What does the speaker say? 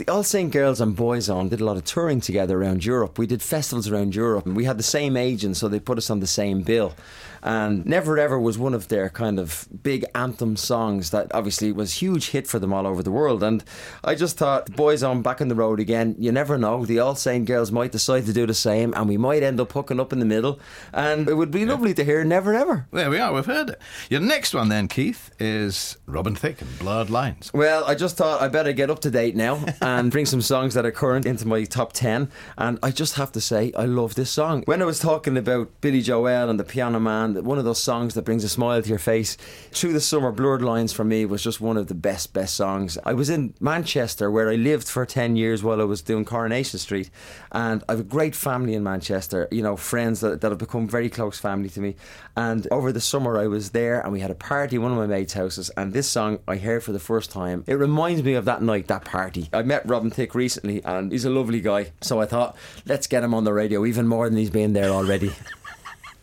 The All Saint Girls and Boyzone did a lot of touring together around Europe. We did festivals around Europe, and we had the same agent, so they put us on the same bill. And Never Ever was one of their kind of big anthem songs that obviously was a huge hit for them all over the world. And I just thought, Boyzone back on the road again. You never know. The All Saint Girls might decide to do the same, and we might end up hooking up in the middle. And it would be lovely to hear Never Ever. There we are, we've heard it. Your next one then, Keith, is Robin Thicke and Blurred Lines. Well, I just thought I better get up to date now and bring some songs that are current into my top 10. And I just have to say, I love this song. When I was talking about Billy Joel and the Piano Man, one of those songs that brings a smile to your face, Through the Summer, Blurred Lines for me was just one of the best songs. I was in Manchester, where I lived for 10 years while I was doing Coronation Street, and I have a great family in Manchester, you know, friends that have become very close family to me. And over the summer I was there, and we had a party in one of my mates' houses, and this song I heard for the first time. It reminds me of that night, that party. I met Robin Thicke recently, and he's a lovely guy, so I thought, let's get him on the radio even more than he's been there already.